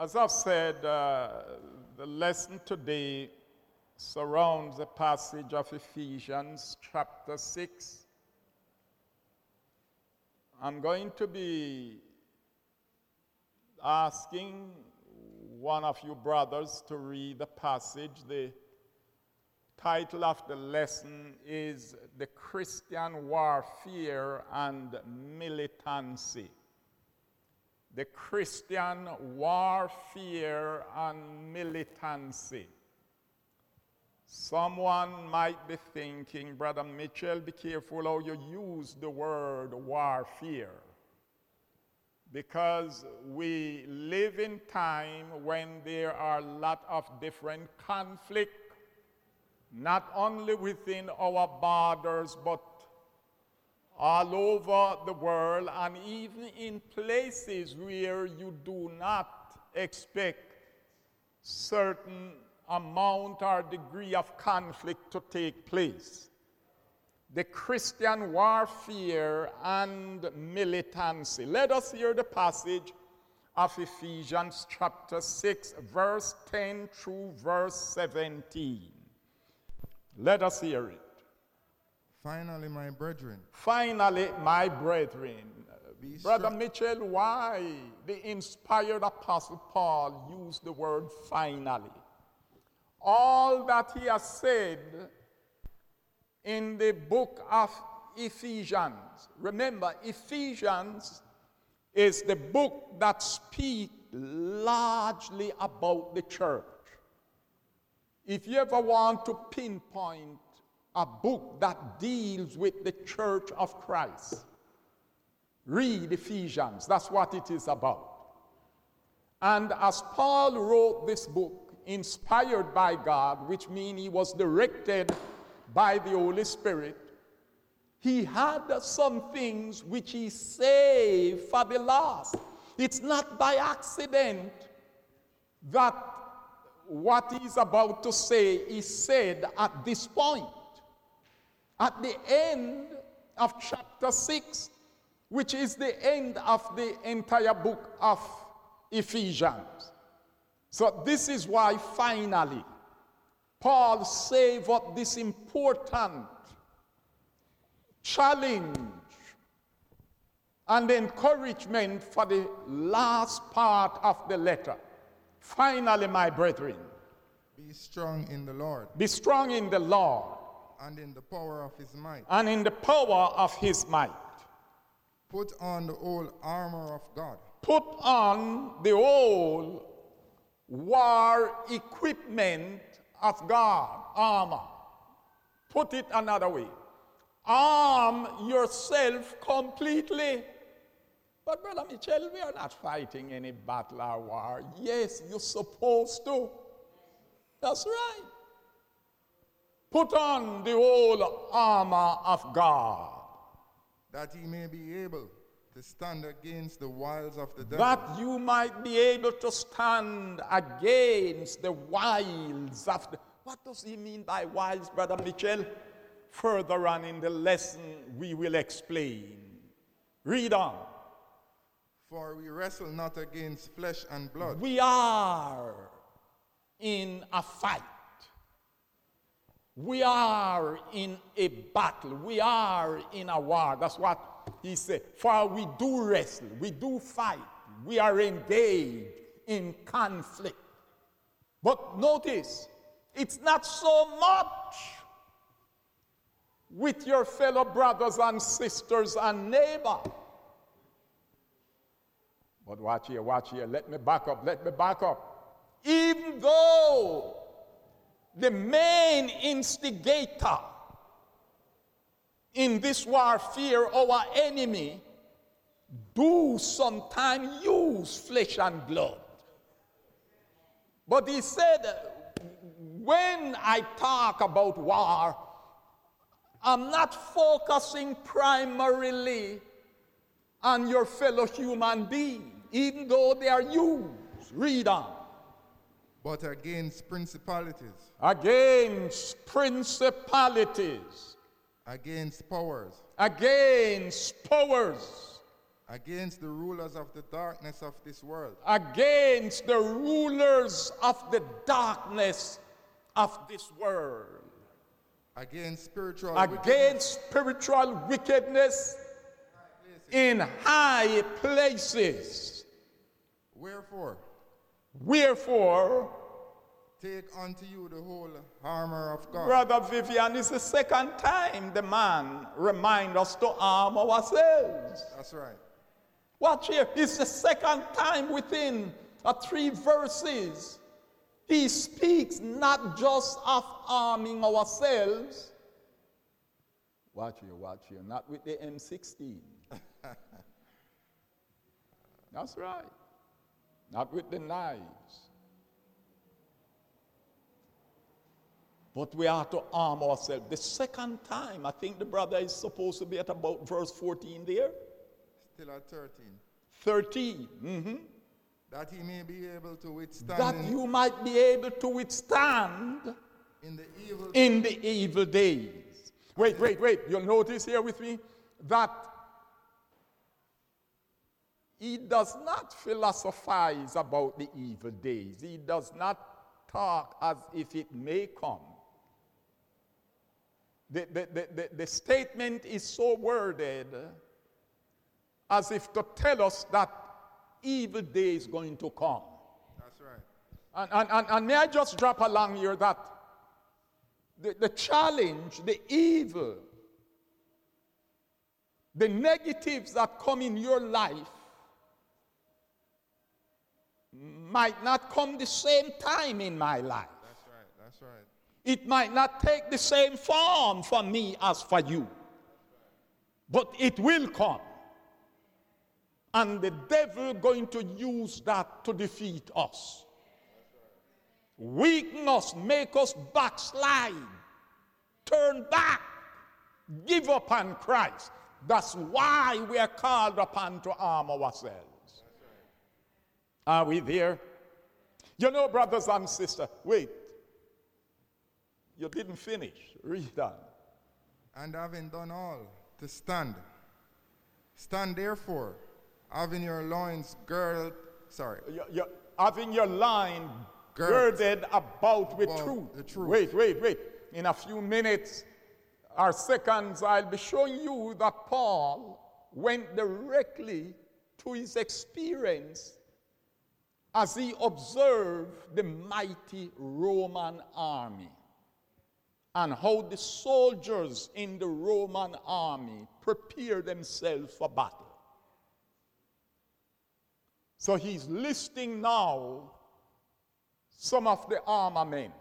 As I've said, the lesson today surrounds the passage of Ephesians chapter 6. I'm going to be asking one of you brothers to read the passage. The title of the lesson is The Christian Warfare and Militancy. The Christian warfare and militancy. Someone might be thinking, Brother Mitchell, be careful how you use the word warfare. Because we live in time when there are a lot of different conflict, not only within our borders, but all over the world, and even in places where you do not expect certain amount or degree of conflict to take place. The Christian warfare and militancy. Let us hear the passage of Ephesians chapter 6, verse 10 through verse 17. Let us hear it. Finally, my brethren. Finally, my brethren. Brother Mitchell, why the inspired Apostle Paul used the word finally? All that he has said in the book of Ephesians. Remember, Ephesians is the book that speaks largely about the church. If you ever want to pinpoint a book that deals with the church of Christ, read Ephesians. That's what it is about. And as Paul wrote this book, inspired by God, which means he was directed by the Holy Spirit, he had some things which he saved for the last. It's not by accident that what he's about to say is said at this point. At the end of chapter 6, which is the end of the entire book of Ephesians. So this is why finally Paul saved up this important challenge and encouragement for the last part of the letter. Finally, my brethren. Be strong in the Lord. Be strong in the Lord. And in the power of his might. And in the power of his might. Put on the whole armor of God. Put on the whole war equipment of God, armor. Put it another way. Arm yourself completely. But Brother Mitchell, we are not fighting any battle or war. Yes, you're supposed to. That's right. Put on the whole armor of God. That he may be able to stand against the wiles of the devil. That you might be able to stand against the wiles of the... What does he mean by wiles, Brother Mitchell? Further on in the lesson, we will explain. Read on. For we wrestle not against flesh and blood. We are in a fight. We are in a battle. We are in a war. That's what he said. For we do wrestle. We do fight. We are engaged in conflict. But notice, it's not so much with your fellow brothers and sisters and neighbors. But watch here. Let me back up. Even though the main instigator in this warfare, our enemy, do sometimes use flesh and blood. But he said, when I talk about war, I'm not focusing primarily on your fellow human being, even though they are used. Read on. But against principalities. Against principalities. Against powers. Against powers. against the rulers of the darkness of this world, against the rulers of the darkness of this world, against spiritual wickedness in high places. Wherefore, take unto you the whole armor of God. Brother Vivian, it's the second time the man reminds us to arm ourselves. That's right. Watch here. It's the second time within 3 verses. He speaks not just of arming ourselves. Watch here. Not with the M16. That's right. Not with the knives. But we are to arm ourselves. The second time, I think the brother is supposed to be at about verse 14 there. Still at 13. 13. Mm-hmm. That he may be able to withstand. That you might be able to withstand in the evil days. Wait. You'll notice here with me that he does not philosophize about the evil days. He does not talk as if it may come. The statement is so worded as if to tell us that evil day is going to come. That's right. And may I just drop along here that the challenge, the evil, the negatives that come in your life might not come the same time in my life. That's right. It might not take the same form for me as for you. But it will come. And the devil going to use that to defeat us. Weaken us, make us backslide, turn back, give up on Christ. That's why we are called upon to arm ourselves. Are we there? You know, brothers and sisters, wait. You didn't finish. Read on. And having done all, to stand. Stand therefore, having your loins girded, having your line girded about with truth. The truth. Wait. In a few minutes or seconds, I'll be showing you that Paul went directly to his experience as he observed the mighty Roman army and how the soldiers in the Roman army prepare themselves for battle. So he's listing now some of the armament,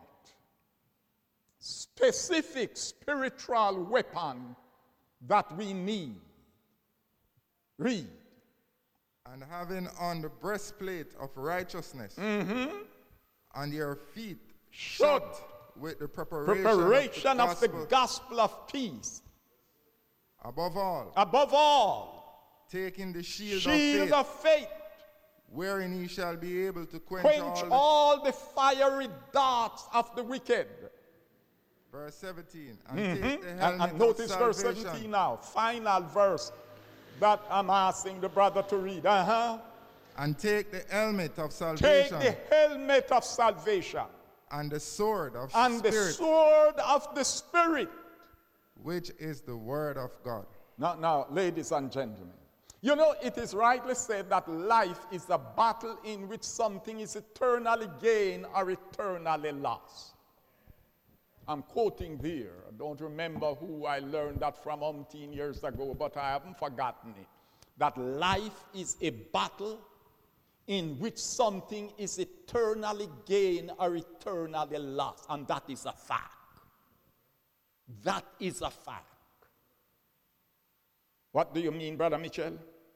specific spiritual weapon that we need. Read. And having on the breastplate of righteousness, and your feet shod with the preparation of the gospel of peace. Above all, taking the shield of faith, wherein ye shall be able to quench all the fiery darts of the wicked. Verse 17. And take the helmet and notice of verse salvation. 17 now, final verse that I'm asking the brother to read. And take the helmet of Take salvation. the helmet of salvation. And the sword of and Spirit. The sword of the Spirit. Which is the word of God. Now, ladies and gentlemen, you know, it is rightly said that life is a battle in which something is eternally gained or eternally lost. I'm quoting there. I don't remember who I learned that from 18 years ago, but I haven't forgotten it. That life is a battle in which something is eternally gained or eternally lost. And that is a fact. That is a fact. What do you mean, Brother Mitchell?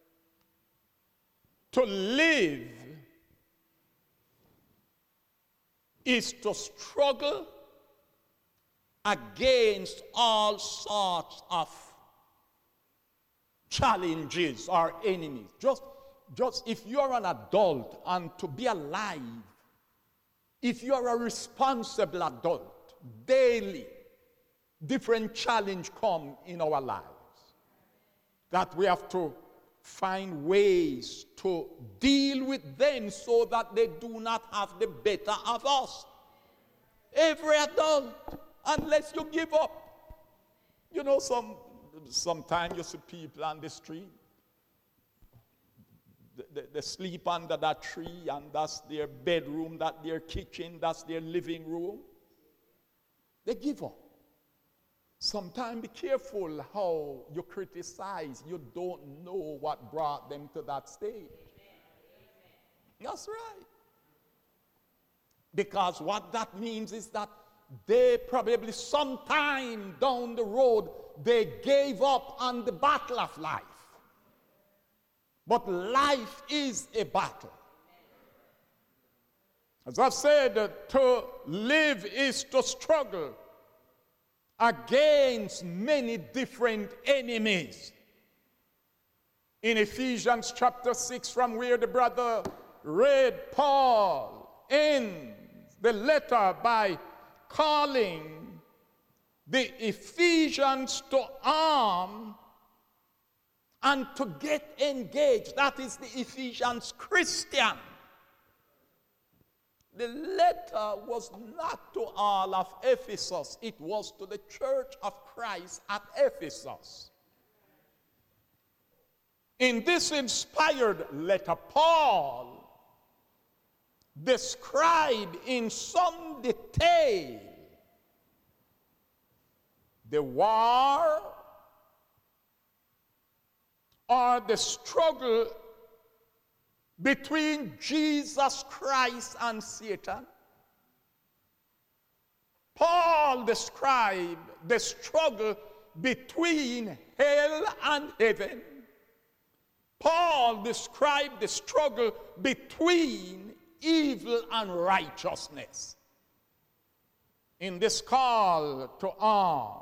To live is to struggle against all sorts of challenges or enemies. Just if you're an adult and to be alive, if you're a responsible adult, daily, different challenge come in our lives that we have to find ways to deal with them so that they do not have the better of us. Every adult, unless you give up. You know, sometimes you see people on the street, they sleep under that tree, and that's their bedroom, that's their kitchen, that's their living room. They give up. Sometimes be careful how you criticize. You don't know what brought them to that stage. That's right. Because what that means is that they probably sometime down the road, they gave up on the battle of life. But life is a battle. As I've said, to live is to struggle against many different enemies. In Ephesians chapter 6, from where the brother read, Paul ends the letter by calling the Ephesians to arm and to get engaged. That is the Ephesians Christian. The letter was not to all of Ephesus. It was to the church of Christ at Ephesus. In this inspired letter, Paul described in some detail the war or the struggle between Jesus Christ and Satan. Paul described the struggle between hell and heaven. Paul described the struggle between evil and righteousness. In this call to arm,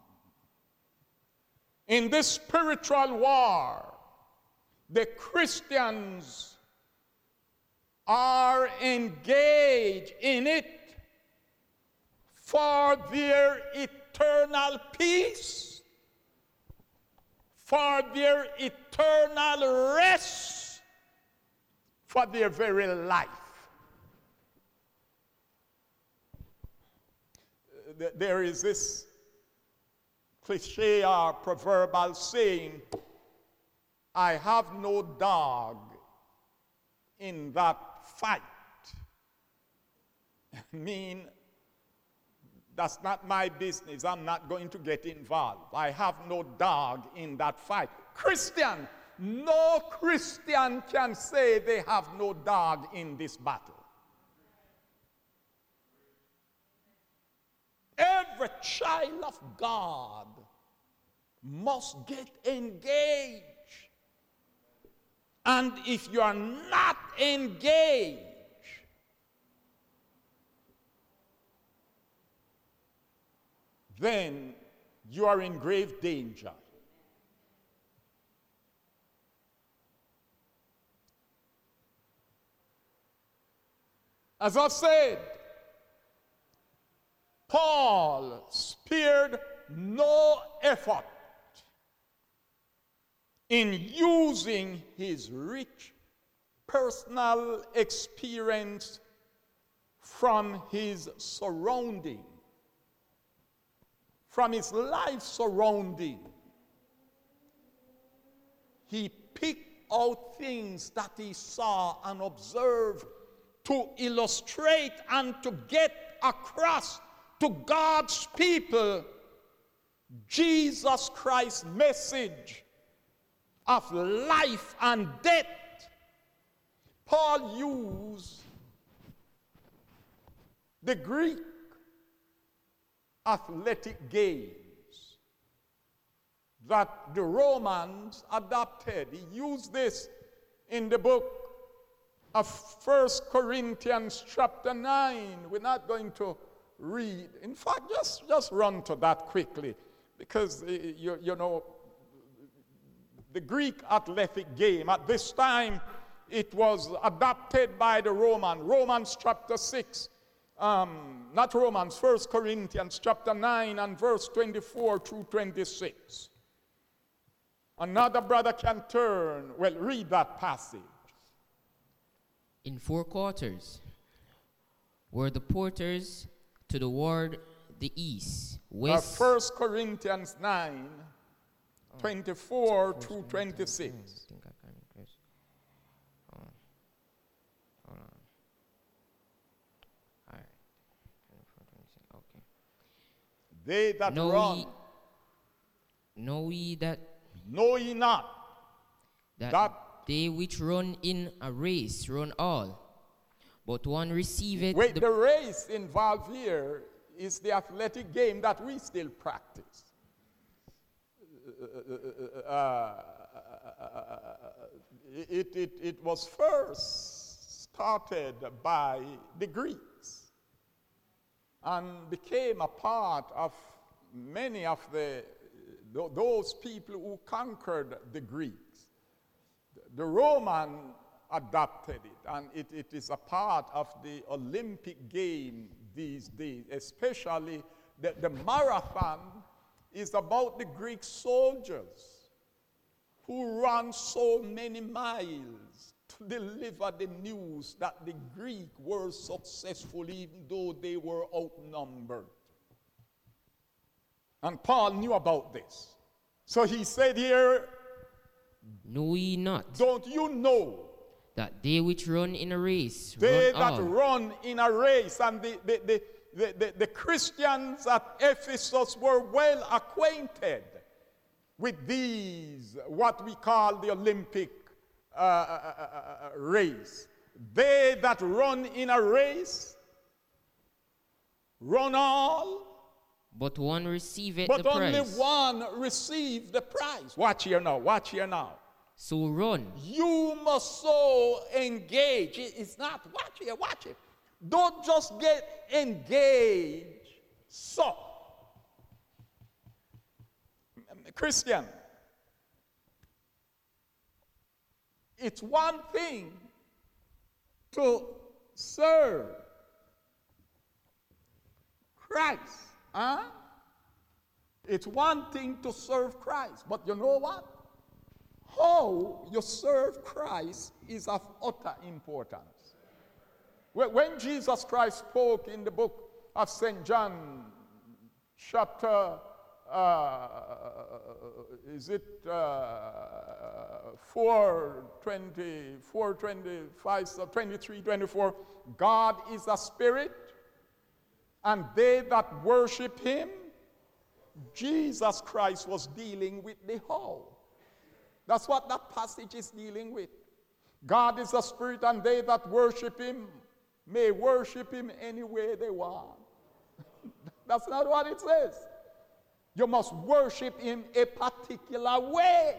in this spiritual war, the Christians are engaged in it for their eternal peace, for their eternal rest, for their very life. There is this cliche or proverbial saying, I have no dog in that fight. I mean, that's not my business. I'm not going to get involved. I have no dog in that fight. Christian, no Christian can say they have no dog in this battle. Every child of God must get engaged. And if you are not engaged, then you are in grave danger. As I've said, Paul spared no effort in using his rich personal experience from his surrounding, from his life surrounding. He picked out things that he saw and observed to illustrate and to get across to God's people Jesus Christ's message of life and death. Paul used the Greek athletic games that the Romans adopted. He used this in the book of 1 Corinthians chapter 9. We're not going to read. In fact, just run to that quickly, because you know, the Greek athletic game at this time, it was adopted by the Romans chapter 6, not Romans, 1 Corinthians chapter 9 and verse 24 through 26. Another brother can turn. Well, read that passage. In 4 quarters were the porters to the ward the east, west. 1 Corinthians 9, 24 through 26. Hold on. All right. Okay. They that run. Know ye that. Know ye not that they which run in a race run all, but one receiveth. Wait, the race involved here is the athletic game that we still practice. It was first started by the Greeks and became a part of many of those people who conquered the Greeks. The Roman adopted it, and it is a part of the Olympic game these days, especially the marathon is about the Greek soldiers who run so many miles to deliver the news that the Greeks were successful even though they were outnumbered. And Paul knew about this. So he said here, know ye not? Don't you know that they which run in a race they run that all. Run in a race, and the Christians at Ephesus were well acquainted with these, what we call the Olympic race. They that run in a race run all, but one receiveth but the only prize. one received the prize. Watch here now. So run. You must so engage. It's not, watch it. Don't just get engaged. So, Christian, it's one thing to serve Christ. It's one thing to serve Christ, but you know what? How you serve Christ is of utter importance. When Jesus Christ spoke in the book of St. John, chapter, 23, 24, God is a spirit, and they that worship him, Jesus Christ was dealing with the how. That's what that passage is dealing with. God is a spirit, and they that worship him may worship him any way they want. That's not what it says. You must worship him a particular way.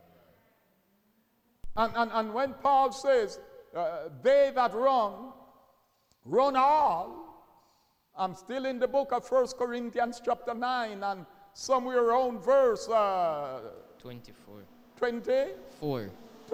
And when Paul says, they that run all, I'm still in the book of 1 Corinthians chapter 9, and somewhere around verse 24. 24.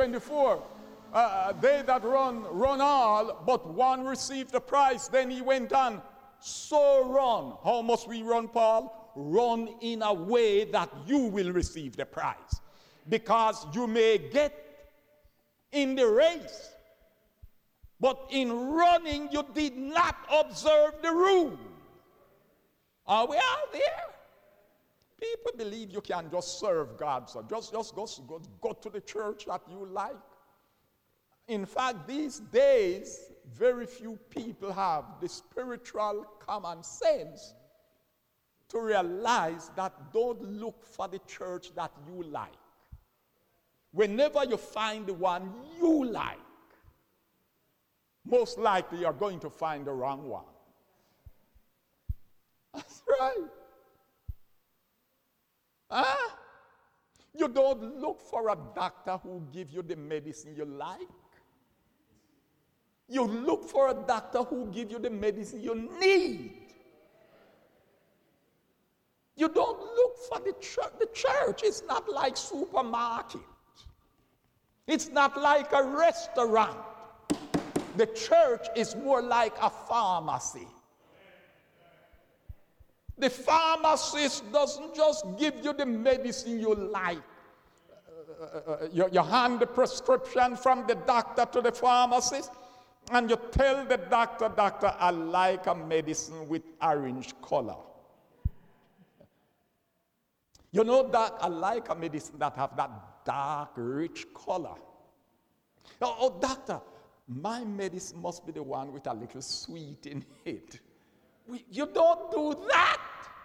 They that run all, but one received the prize. Then he went on, so run. How must we run, Paul? Run in a way that you will receive the prize. Because you may get in the race, but in running you did not observe the rule. Are we out there? People believe you can just serve God. So just go to the church that you like. In fact, these days, very few people have the spiritual common sense to realize that don't look for the church that you like. Whenever you find the one you like, most likely you're going to find the wrong one. That's right. You don't look for a doctor who gives you the medicine you like. You look for a doctor who gives you the medicine you need. You don't look for the church. The church is not like supermarket. It's not like a restaurant. The church is more like a pharmacy. The pharmacist doesn't just give you the medicine you like. you hand the prescription from the doctor to the pharmacist, and you tell the doctor, doctor, I like a medicine with orange color. You know that I like a medicine that have that dark, rich color. Oh, doctor, my medicine must be the one with a little sweet in it. You don't do that.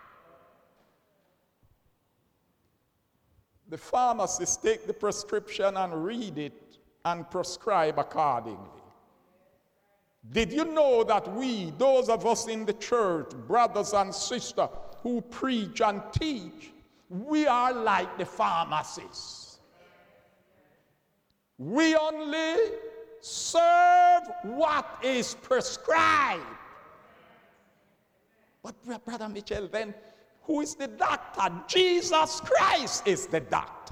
The pharmacist take the prescription and read it and prescribe accordingly. Did you know that we, those of us in the church, brothers and sisters who preach and teach, we are like the pharmacists. We only serve what is prescribed. But Brother Mitchell, then who is the doctor? Jesus Christ is the doctor.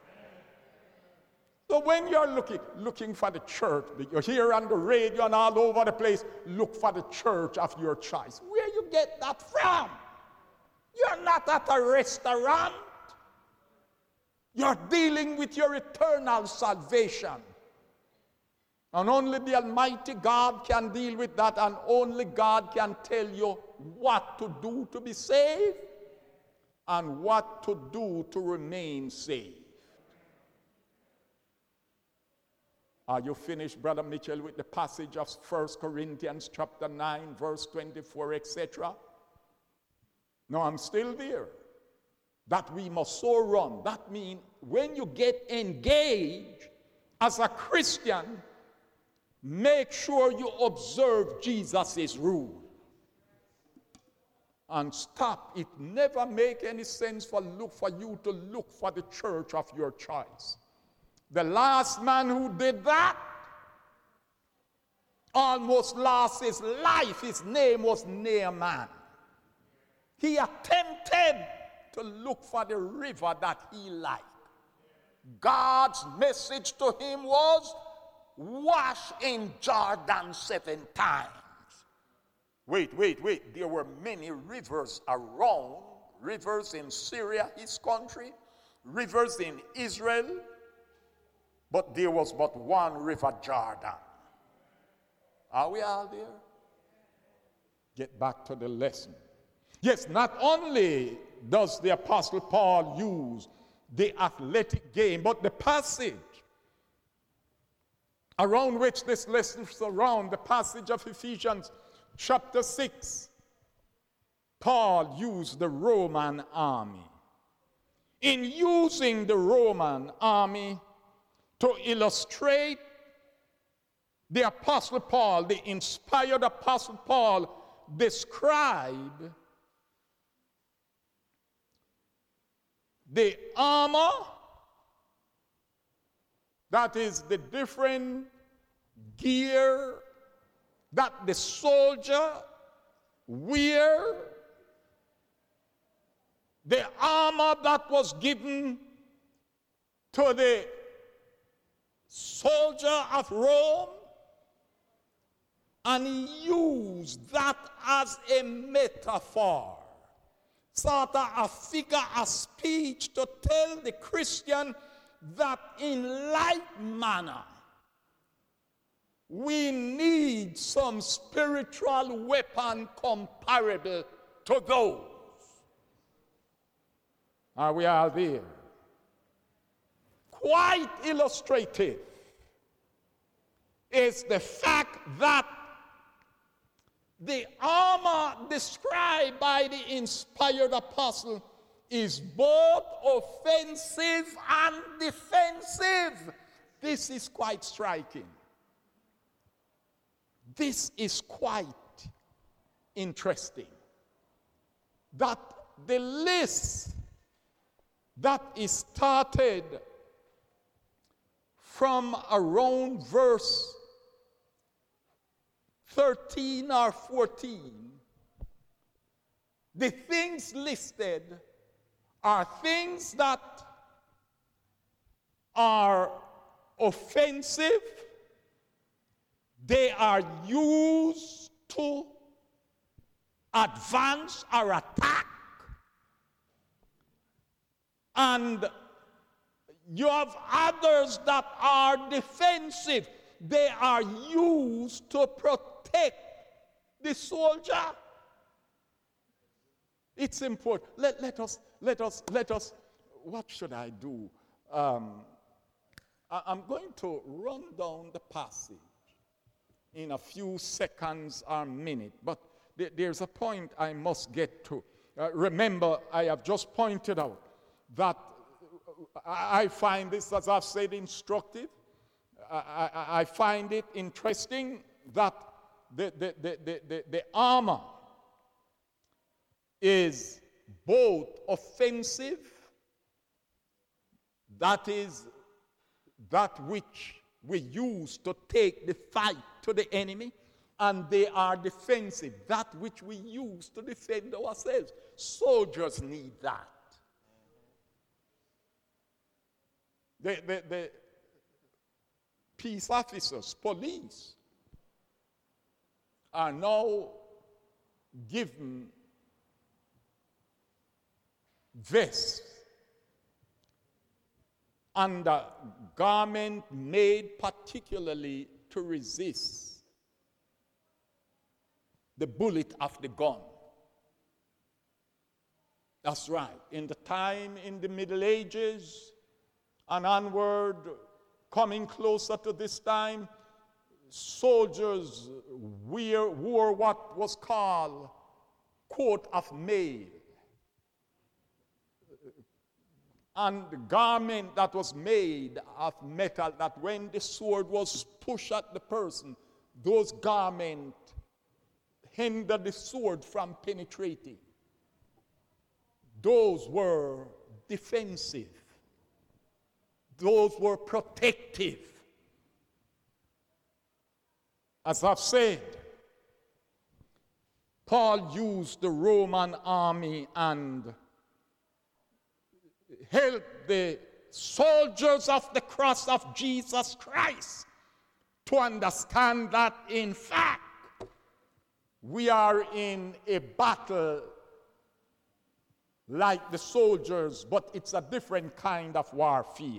So when you're looking for the church, you're here on the radio and all over the place, look for the church of your choice. Where you get that from? You're not at a restaurant. You're dealing with your eternal salvation. And only the Almighty God can deal with that, and only God can tell you what to do to be saved and what to do to remain saved. Are you finished, Brother Mitchell, with the passage of 1 Corinthians chapter 9, verse 24, etc.? No, I'm still there. That we must so run. That means when you get engaged as a Christian, make sure you observe Jesus' rule. And stop. It never make any sense for you to look for the church of your choice. The last man who did that almost lost his life. His name was Naaman. He attempted to look for the river that he liked. God's message to him was, wash in Jordan 7 times. Wait. There were many rivers around. Rivers in Syria, his country. Rivers in Israel. But there was but one river, Jordan. Are we all there? Get back to the lesson. Yes, not only does the Apostle Paul use the athletic game, but the passage around which this lesson is around, the passage of Ephesians chapter 6, Paul used the Roman army. In using the Roman army to illustrate, the Apostle Paul, the inspired Apostle Paul, described the armor, that is the different gear that the soldier wear, the armor that was given to the soldier of Rome, and he used that as a metaphor, sort of a figure of speech to tell the Christian that in like manner, we need some spiritual weapon comparable to those. Are we all there? Quite illustrative is the fact that the armor described by the inspired apostle is both offensive and defensive. This is quite striking. This is quite interesting. That the list that is started from around verse 13 or 14, the things listed are things that are offensive. They are used to advance or attack. And You have others that are defensive. They are used to protect the soldier. It's important. Let us, what should I do? I'm going to run down the passage in a few seconds or minute, but there's a point I must get to. Remember, I have just pointed out that I find this, as I've said, instructive. I find it interesting that the armor is both offensive, that is that which we use to take the fight to the enemy, and they are defensive, that which we use to defend ourselves. Soldiers need that. The peace officers, police, are now given vests and a garment made particularly to resist the bullet of the gun. That's right. In the time in the Middle Ages and onward, coming closer to this time, soldiers wore what was called coat of mail. And the garment that was made of metal, that when the sword was pushed at the person, those garments hindered the sword from penetrating. Those were defensive. Those were protective. As I've said, Paul used the Roman army and helped the soldiers of the cross of Jesus Christ to understand that, in fact, we are in a battle like the soldiers, but it's a different kind of warfare.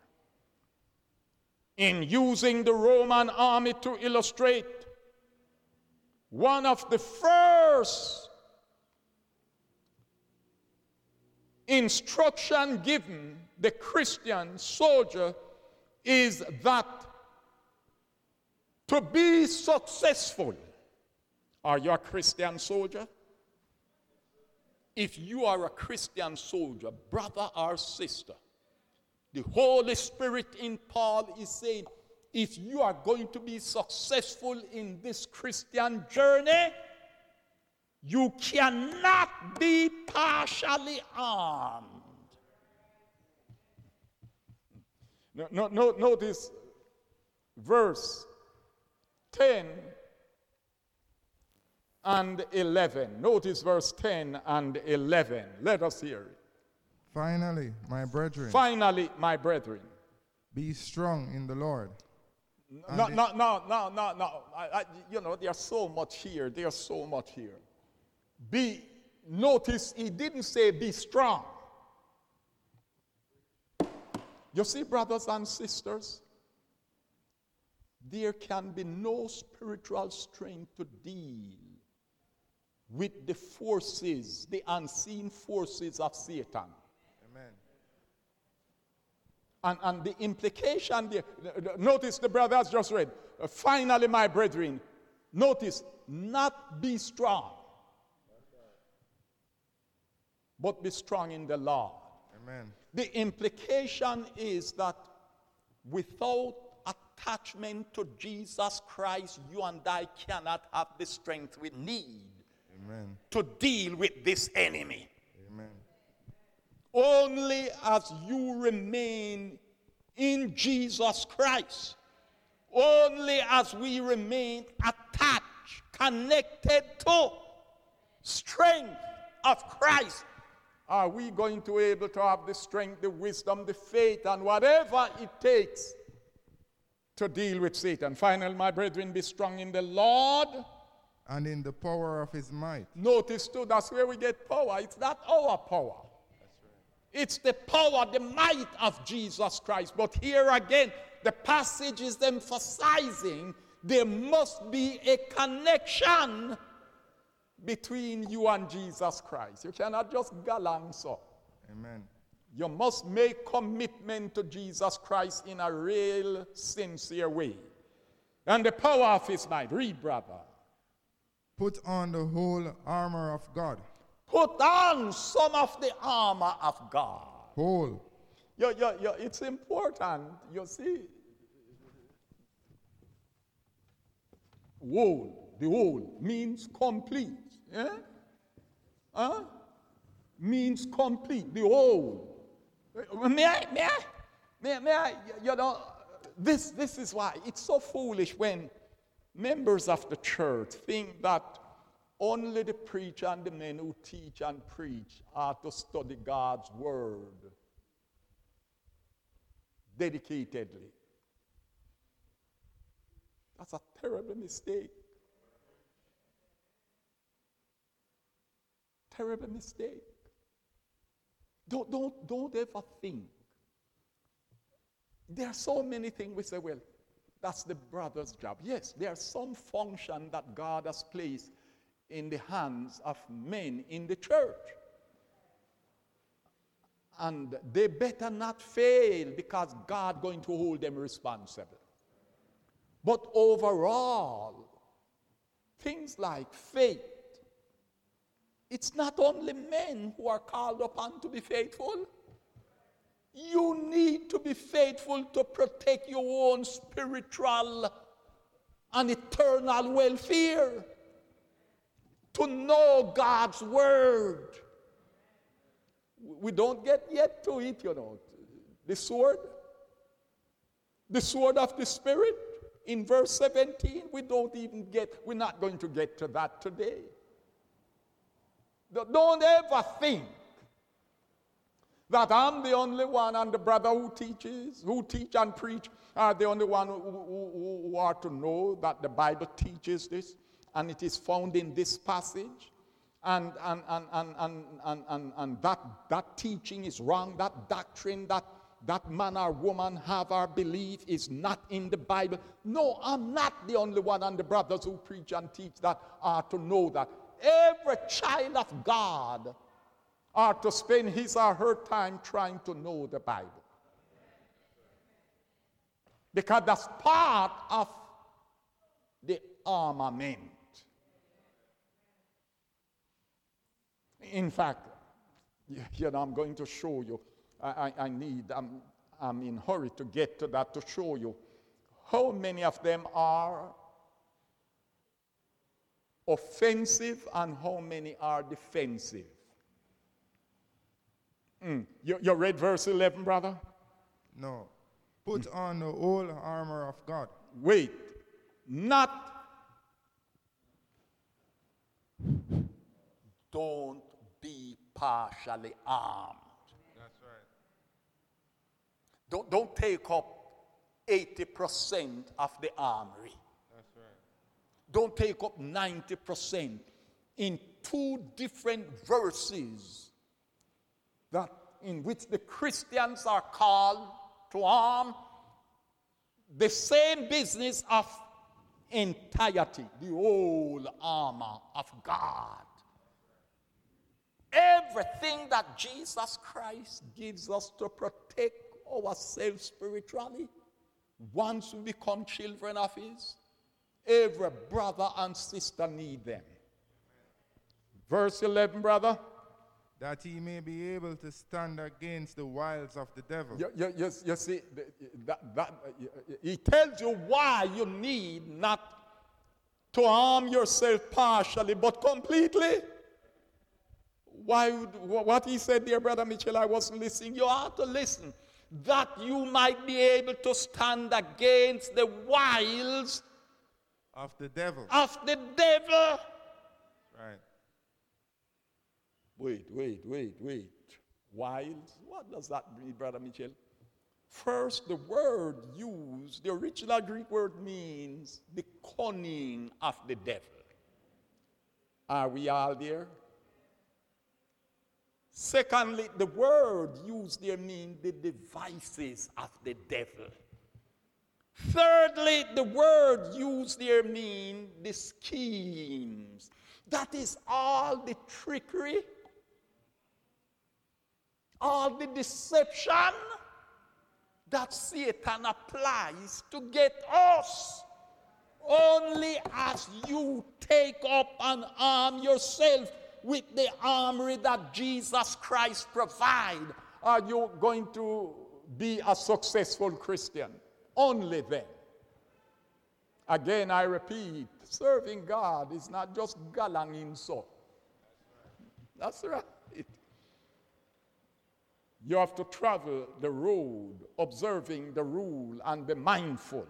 In using the Roman army to illustrate, one of the first instruction given the Christian soldier is that to be successful, are you a Christian soldier? If you are a Christian soldier, brother or sister, the Holy Spirit in Paul is saying, if you are going to be successful in this Christian journey, you cannot be partially armed. Notice verse 10 and 11. Notice verse 10 and 11. Let us hear it. Finally, my brethren. Finally, my brethren. Be strong in the Lord. No. You know, there's so much here. There's so much here. Notice he didn't say be strong. You see, brothers and sisters, there can be no spiritual strength to deal with the forces, the unseen forces of Satan. Amen. And the implication there, notice the brother has just read, finally, my brethren, notice, not be strong, but be strong in the Lord. Amen. The implication is that without attachment to Jesus Christ, you and I cannot have the strength we need. Amen. To deal with this enemy. Amen. Only as you remain in Jesus Christ, only as we remain attached, connected to strength of Christ, are we going to be able to have the strength, the wisdom, the faith, and whatever it takes to deal with Satan. Finally, my brethren, be strong in the Lord and in the power of his might. Notice too, that's where we get power. It's not our power. That's right. It's the power, the might of Jesus Christ. But here again, the passage is emphasizing there must be a connection between you and Jesus Christ. You cannot just go along so. Amen. You must make commitment to Jesus Christ in a real, sincere way. And the power of his might. Read, brother. Put on the whole armor of God. Put on some of the armor of God. Whole. It's important. You see, whole. The whole means complete. Yeah? Means complete. The whole. May I, this is why it's so foolish when members of the church think that only the preacher and the men who teach and preach are to study God's word dedicatedly. That's a terrible mistake. Terrible mistake. Don't ever think. There are so many things we say, well, that's the brother's job. Yes, there's some function that God has placed in the hands of men in the church. And they better not fail because God going to hold them responsible. But overall, things like faith, it's not only men who are called upon to be faithful. You need to be faithful to protect your own spiritual and eternal welfare. To know God's word. We don't get yet to it, you know. The sword of the Spirit in verse 17, we're not going to get to that today. Don't ever think that I'm the only one and the brother who teach and preach are the only one who are to know that the Bible teaches this and it is found in this passage and that teaching is wrong, that doctrine that man or woman have or believe is not in the Bible. No, I'm not the only one and the brothers who preach and teach that are to know that. Every child of God are to spend his or her time trying to know the Bible. Because that's part of the armament. In fact, I'm going to show you. I'm in a hurry to get to that to show you how many of them are offensive and how many are defensive. You read verse 11, brother? No. Put on the whole armor of God. Wait. Not. Don't be partially armed. That's right. Don't take up 80% of the armory. That's right. Don't take up 90%. In two different verses that in which the Christians are called to arm the same business of entirety, the whole armor of God. Everything that Jesus Christ gives us to protect ourselves spiritually, once we become children of his, every brother and sister need them. Verse 11, brother. That he may be able to stand against the wiles of the devil. You see, he tells you why you need not to arm yourself partially, but completely. What he said there, Brother Mitchell, I wasn't listening. You have to listen. That you might be able to stand against the wiles of the devil. Of the devil. Right. Wait. Wiles? What does that mean, Brother Mitchell? First, the word used, the original Greek word means the cunning of the devil. Are we all there? Secondly, the word used there means the devices of the devil. Thirdly, the word used there means the schemes. That is all the trickery, all the deception that Satan applies to get us. Only as you take up and arm yourself with the armory that Jesus Christ provides, are you going to be a successful Christian. Only then. Again, I repeat, serving God is not just galanging so. That's right. You have to travel the road, observing the rule, and be mindful.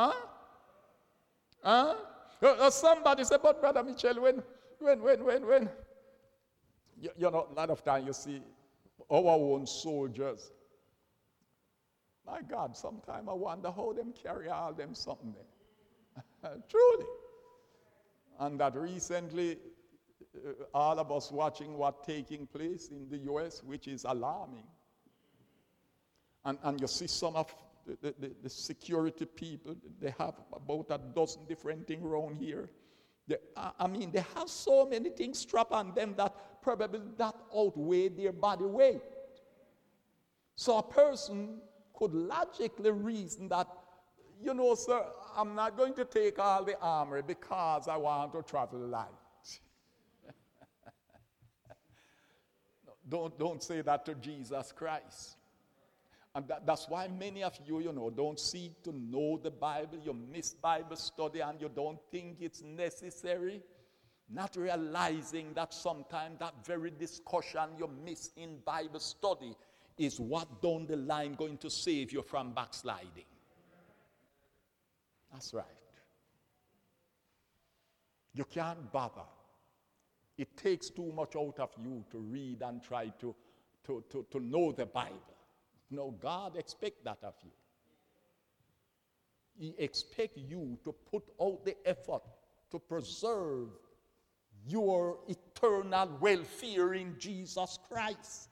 Somebody said, but Brother Mitchell, when you know, a lot of time you see our own soldiers. My God, sometimes I wonder how them carry all them something there. Truly. And that recently, all of us watching what taking place in the U.S., which is alarming. And you see some of the security people, they have about a dozen different things around here. They have so many things strapped on them that probably that outweigh their body weight. So a person could logically reason that, you know, sir, I'm not going to take all the armor because I want to travel light. Don't say that to Jesus Christ. And that's why many of you, you know, don't seek to know the Bible. You miss Bible study and you don't think it's necessary. Not realizing that sometimes that very discussion you miss in Bible study is what down the line going to save you from backsliding. That's right. You can't bother. It takes too much out of you to read and try to know the Bible. No, God expects that of you. He expects you to put out the effort to preserve your eternal welfare in Jesus Christ.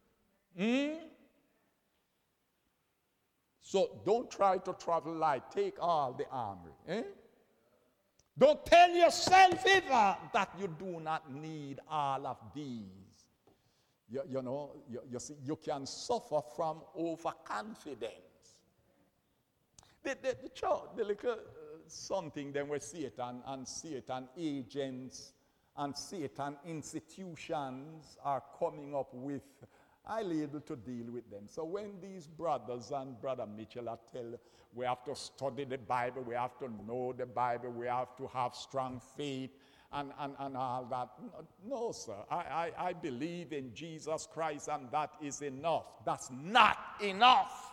So don't try to travel light. Take all the armor. Don't tell yourself either that you do not need all of these. You see, you can suffer from overconfidence. The little something then with Satan and Satan agents and Satan institutions are coming up with, I'm able to deal with them. So when these brothers and Brother Mitchell are telling, we have to study the Bible, we have to know the Bible, we have to have strong faith, and all that. No, sir. I believe in Jesus Christ, and that is enough. That's not enough.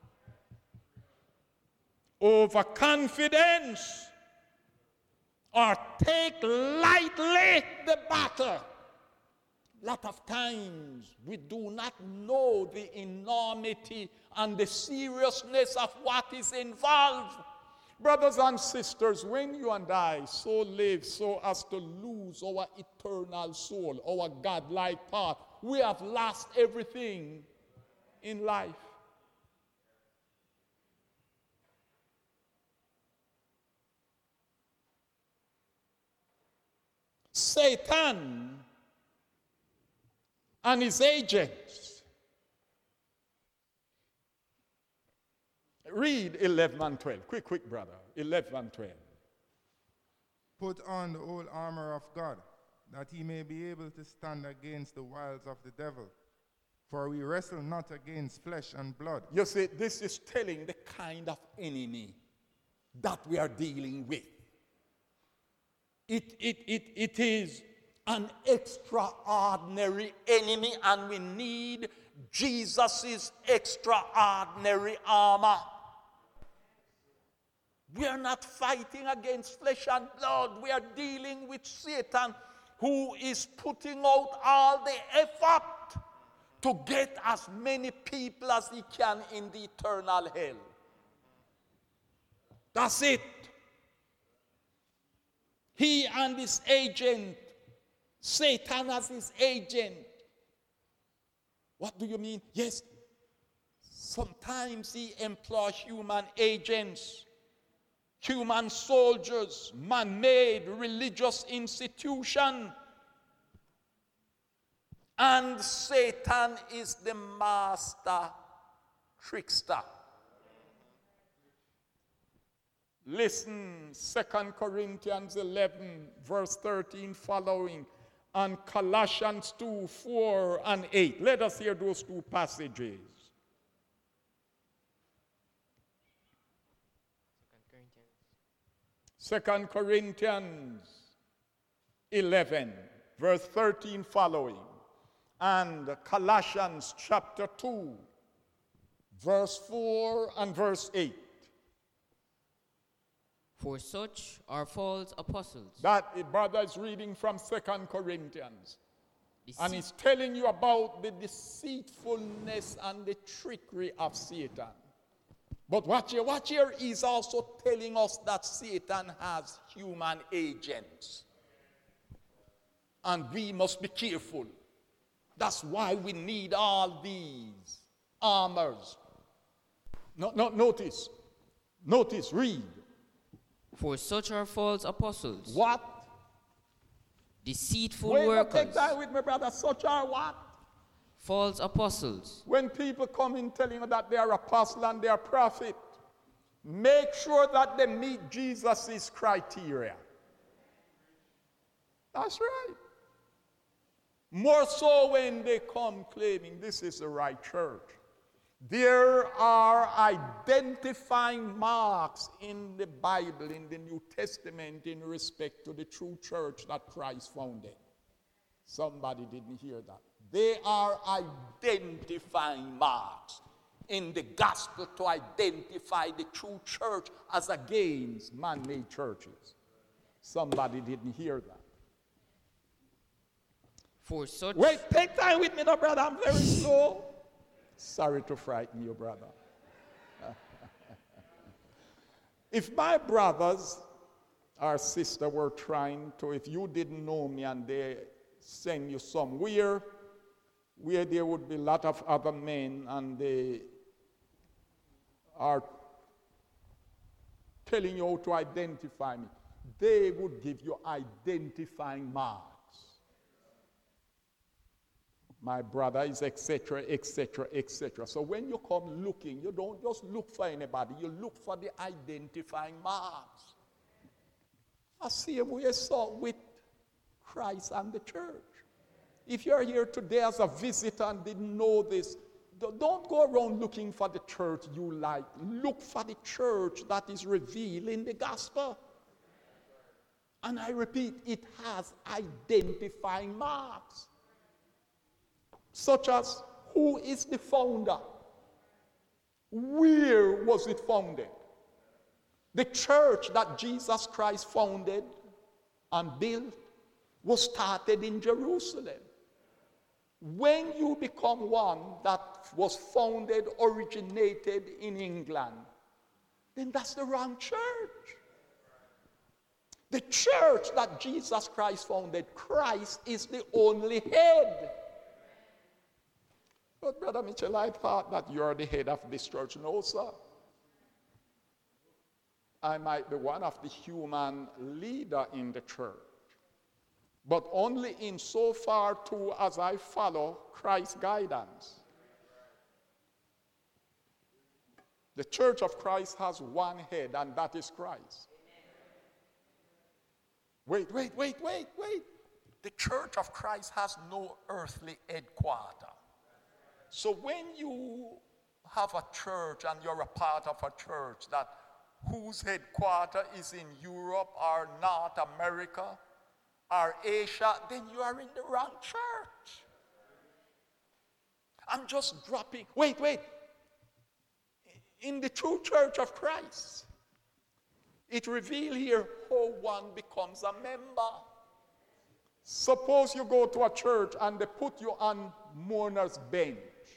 Overconfidence or take lightly the battle. A lot of times we do not know the enormity and the seriousness of what is involved. Brothers and sisters, when you and I so live so as to lose our eternal soul, our God-like part, we have lost everything in life. Satan and his agents. Read 11 and 12. Quick, brother. 11 and 12. Put on the whole armor of God, that he may be able to stand against the wiles of the devil. For we wrestle not against flesh and blood. You see, this is telling the kind of enemy that we are dealing with. It is an extraordinary enemy, and we need Jesus' extraordinary armor. We are not fighting against flesh and blood. We are dealing with Satan, who is putting out all the effort to get as many people as he can in the eternal hell. That's it. He and his agent, Satan as his agent, What do you mean? Yes, sometimes he employs human agents, human soldiers, man-made religious institution. And Satan is the master trickster. Listen, 2 Corinthians 11, verse 13 following, and Colossians 2, 4 and 8. Let us hear those two passages. 2 Corinthians 11, verse 13 following, and Colossians chapter 2, verse 4 and verse 8. For such are false apostles. That brother is reading from 2 Corinthians. And he's telling you about the deceitfulness and the trickery of Satan. But watch here, he's also telling us that Satan has human agents. And we must be careful. That's why we need all these armors. Notice, read. For such are false apostles. What? Deceitful workers. Take time with me, brother. Such are what? False apostles. When people come in telling you that they are apostle and they are prophet, make sure that they meet Jesus' criteria. That's right. More so when they come claiming this is the right church. There are identifying marks in the Bible, in the New Testament, in respect to the true church that Christ founded. Somebody didn't hear that. They are identifying marks in the gospel to identify the true church as against man-made churches. Somebody didn't hear that. For such... Wait, take time with me now, brother. I'm very slow. Sorry to frighten you, brother. If my brothers or sister were trying to, if you didn't know me and they send you somewhere where there would be a lot of other men and they are telling you how to identify me, they would give you identifying marks. My brother is etc., etc., etc. So when you come looking, you don't just look for anybody, you look for the identifying marks. I see we saw with Christ and the church. If you're here today as a visitor and didn't know this, don't go around looking for the church you like. Look for the church that is revealed in the gospel. And I repeat, it has identifying marks. Such as, who is the founder? Where was it founded? The church that Jesus Christ founded and built was started in Jerusalem. When you become one that was founded, originated in England, then that's the wrong church. The church that Jesus Christ founded, Christ is the only head. But Brother Mitchell, I thought that you're the head of this church. No, sir. I might be one of the human leader in the church, but only in so far too as I follow Christ's guidance. The church of Christ has one head, and that is Christ. Wait. The church of Christ has no earthly headquarters. So when you have a church and you're a part of a church that whose headquarters is in Europe or North America or Asia, then you are in the wrong church. I'm just dropping. Wait. In the true church of Christ, it reveals here how one becomes a member. Suppose you go to a church and they put you on mourner's bench.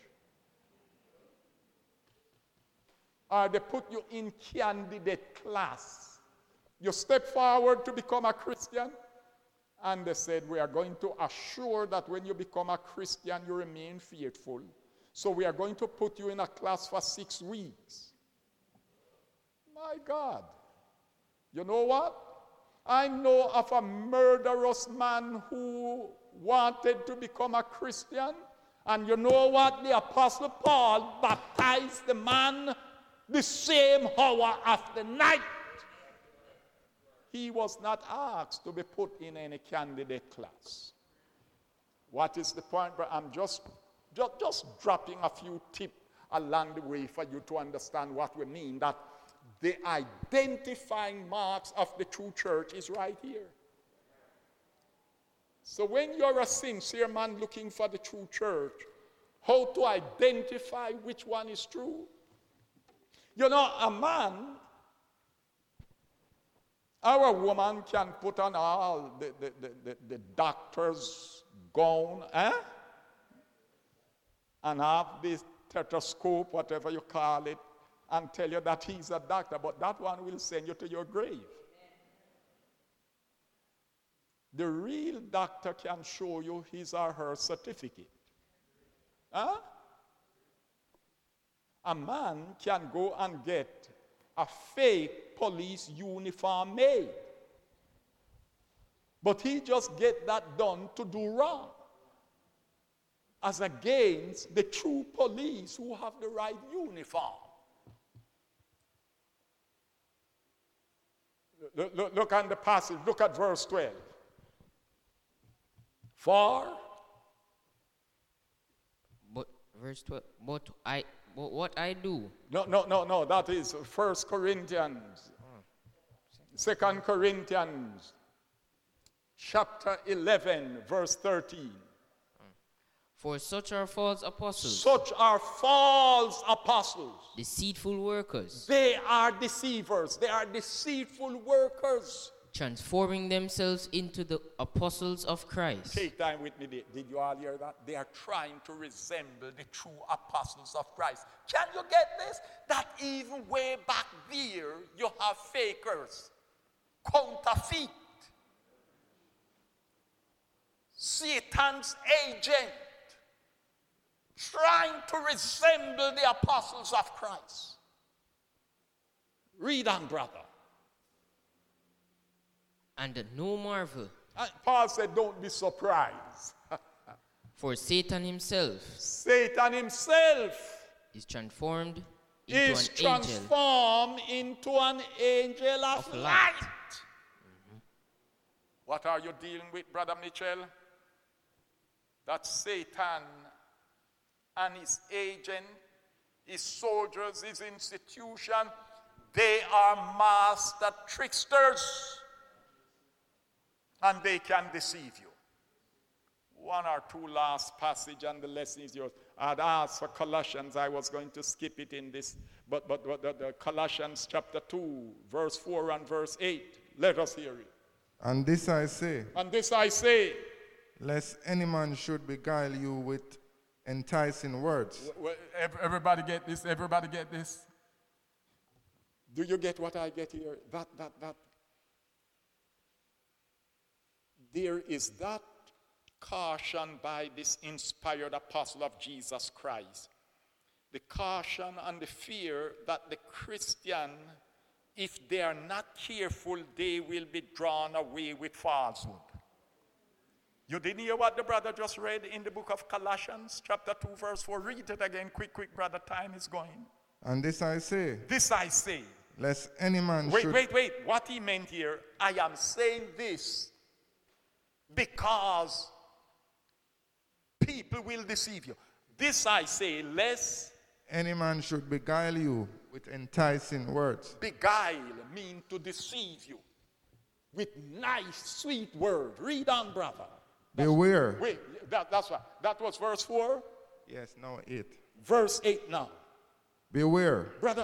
Or they put you in candidate class. You step forward to become a Christian, And they said, we are going to assure that when you become a Christian, you remain faithful. So we are going to put you in a class for 6 weeks. My God. You know what? I know of a murderous man who wanted to become a Christian. And you know what? The Apostle Paul baptized the man the same hour of the night. He was not asked to be put in any candidate class. What is the point? But I'm just dropping a few tips along the way for you to understand what we mean. That the identifying marks of the true church is right here. So when you're a sincere man looking for the true church, how to identify which one is true? You know, a man or a woman can put on all the doctor's gown, and have this stethoscope, whatever you call it, and tell you that he's a doctor, but that one will send you to your grave. The real doctor can show you his or her certificate. A man can go and get a fake police uniform made, but he just get that done to do wrong, as against the true police who have the right uniform. Look at the passage. Look at verse 12. Verse 12. But what I do. No. That is 1 Corinthians. 2 Corinthians chapter 11, verse 13. For such are false apostles. Such are false apostles. Deceitful workers. They are deceivers. They are deceitful workers. Transforming themselves into the apostles of Christ. Take time with me. Did you all hear that? They are trying to resemble the true apostles of Christ. Can you get this? That even way back there, you have fakers, counterfeit, Satan's agent, trying to resemble the apostles of Christ. Read on, brother. And no marvel. Paul said, don't be surprised. For Satan himself is transformed into an angel of light. Mm-hmm. What are you dealing with, Brother Mitchell? That Satan and his agent, his soldiers, his institution, they are master tricksters. And they can deceive you. One or two last passage and the lesson is yours. I'd asked for Colossians. I was going to skip it in this. But the Colossians chapter 2, verse 4 and verse 8. Let us hear it. And this I say. Lest any man should beguile you with enticing words. Everybody get this? Everybody get this? Do you get what I get here? That. There is that caution by this inspired apostle of Jesus Christ. The caution and the fear that the Christian, if they are not careful, they will be drawn away with falsehood. You didn't hear what the brother just read in the book of Colossians, chapter 2, verse 4. Read it again, quick, brother, time is going. And this I say. Lest any man should... Wait. What he meant here, I am saying this because people will deceive you. This I say, lest any man should beguile you with enticing words. Beguile means to deceive you with nice, sweet words. Read on, brother. Beware. Wait, that's right. That was verse 4? Yes, no, 8. Verse 8 now. Beware. Brother.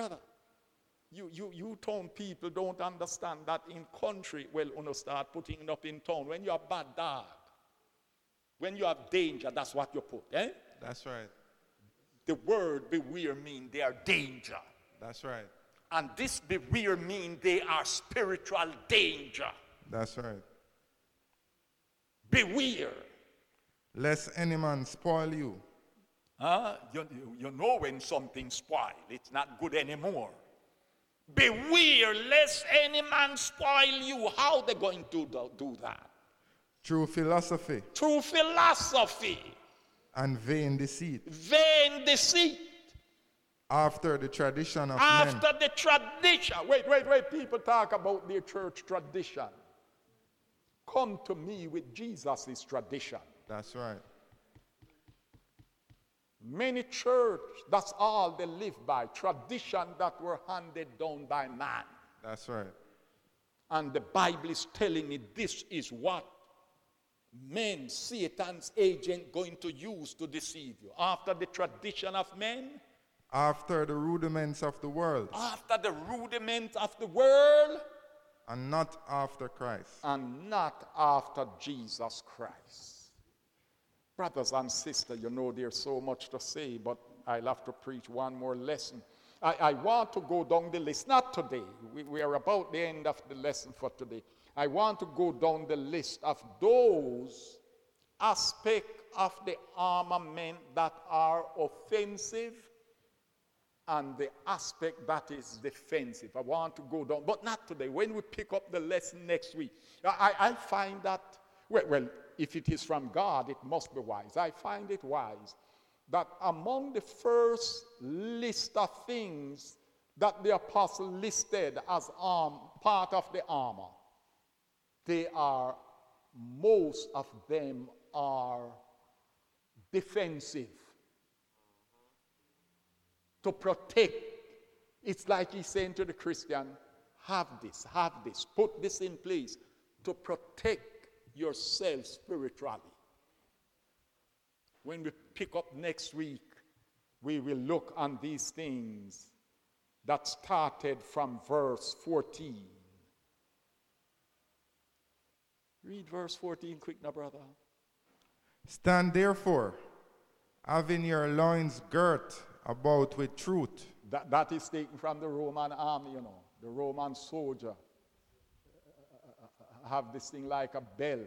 You town people don't understand that in country, well, you start putting it up in town. When you are bad dog, when you have danger, that's what you put, eh? That's right. The word beware means they are danger. That's right. And this beware means they are spiritual danger. That's right. Beware. Lest any man spoil you. You know when something spoil, it's not good anymore. Beware lest any man spoil you. How they going to do that? Through philosophy. Through philosophy. And vain deceit. Vain deceit. After the tradition of men. After the tradition. Wait. People talk about their church tradition. Come to me with Jesus' tradition. That's right. Many church, that's all they live by. Tradition that were handed down by man. That's right. And the Bible is telling me this is what men, Satan's agent, going to use to deceive you. After the tradition of men. After the rudiments of the world. After the rudiments of the world. And not after Christ. And not after Jesus Christ. Brothers and sisters, you know there's so much to say, but I'll have to preach one more lesson. I want to go down the list, not today. We are about the end of the lesson for today. I want to go down the list of those aspects of the armament that are offensive and the aspect that is defensive. I want to go down, but not today. When we pick up the lesson next week, I find that, well, if it is from God, it must be wise. I find it wise that among the first list of things that the apostle listed as part of the armor, most of them are defensive. To protect. It's like he's saying to the Christian, have this, put this in place to protect yourself spiritually. When we pick up next week, we will look on these things that started from verse 14. Read verse 14 quick now, brother. Stand therefore, having your loins girt about with truth. That is taken from the Roman army, you know. The Roman soldier have this thing like a belt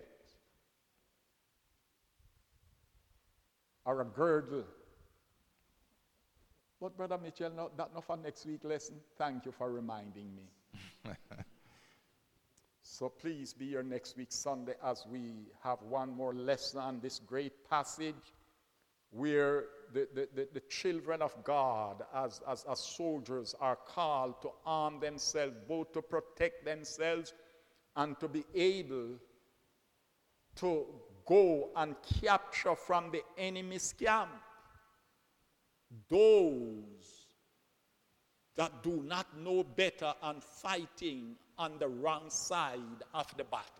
or a girdle. But Brother Mitchell, that's not for next week's lesson. Thank you for reminding me. So please be here next week Sunday as we have one more lesson on this great passage where the children of God as soldiers are called to arm themselves, both to protect themselves and to be able to go and capture from the enemy's camp those that do not know better and fighting on the wrong side of the battle.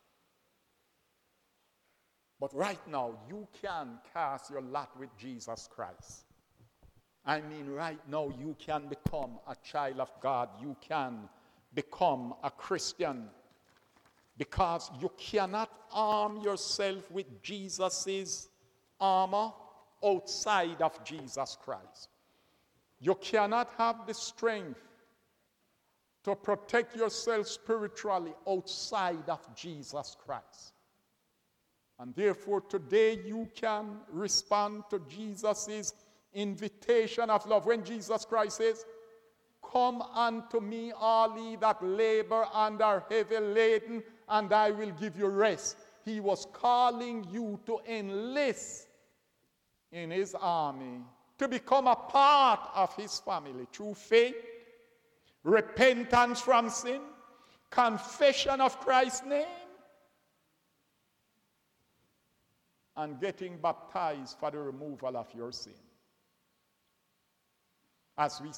But right now, you can cast your lot with Jesus Christ. I mean, right now, you can become a child of God. You can become a Christian. Because you cannot arm yourself with Jesus' armor outside of Jesus Christ. You cannot have the strength to protect yourself spiritually outside of Jesus Christ. And therefore, today you can respond to Jesus' invitation of love. When Jesus Christ says, "Come unto me, all ye that labor and are heavy laden, and I will give you rest." He was calling you to enlist in his army, to become a part of his family through faith, repentance from sin, confession of Christ's name, and getting baptized for the removal of your sin. As we